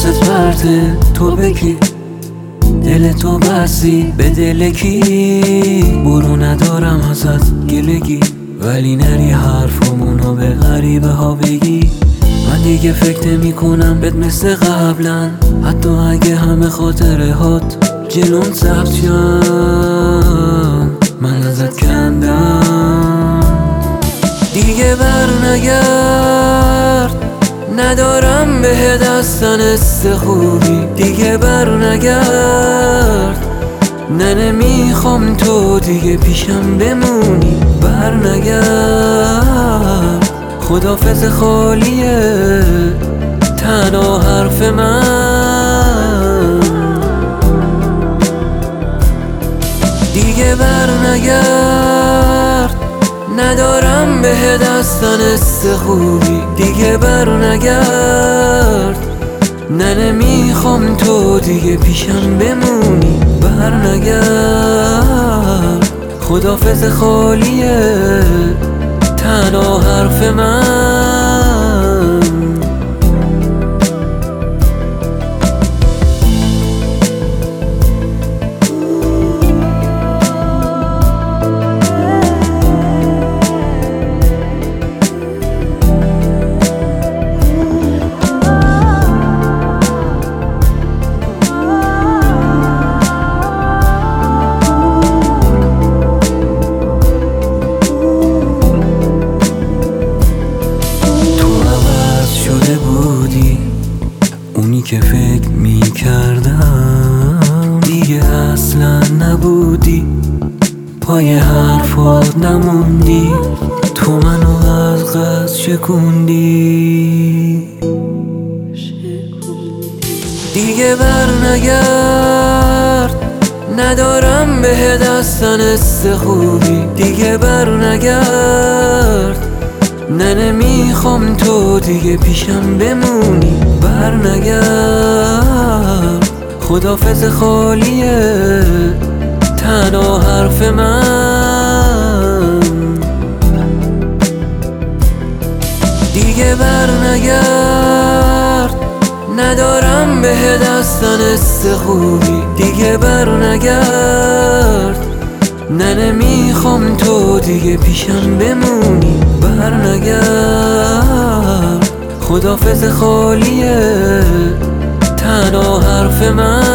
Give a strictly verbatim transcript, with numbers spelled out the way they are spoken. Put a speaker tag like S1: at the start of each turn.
S1: حواست پرته، تو بگی دل تو بستی به دل کی؟ برو ندارم ازت گلگی، ولی نری حرفمونو به غریبه ها بگی. من دیگه فکر نمی کنم بهت مثل قبلا، حتی اگه همه خاطره هات جلون ثبت شن، من ازت کندم. دیگه بر نگرد، ندارم به دستن است خوبی. دیگه بر نگرد، نه نمیخوام تو دیگه پیشم بمونی. بر نگرد، خدافظ خالیه تنها حرف من. دیگه بر نگرد، ندارم به دستن است خوبی. دیگه بر نگرد، نه نمیخوام تو دیگه پیشم بمونی. بر نگرد، خدافظ خالیه تنها حرف من. اونی که فکر می کردم دیگه اصلا نبودی، پای حرفات نموندی، تو منو از قصد شکوندی. دیگه بر نگرد، ندارم به دستن است خوبی. دیگه بر نگرد، نه نمیخوام تو دیگه پیشم بمونی. بر نگرد، خدافظ خالیه تنها حرف من. دیگه بر نگرد، ندارم به دستن است خوبی. دیگه بر نگرد، نه نمیخوام تو دیگه پیشم بمونی. بر نگرد، خدافظ خالیه تنها حرف من.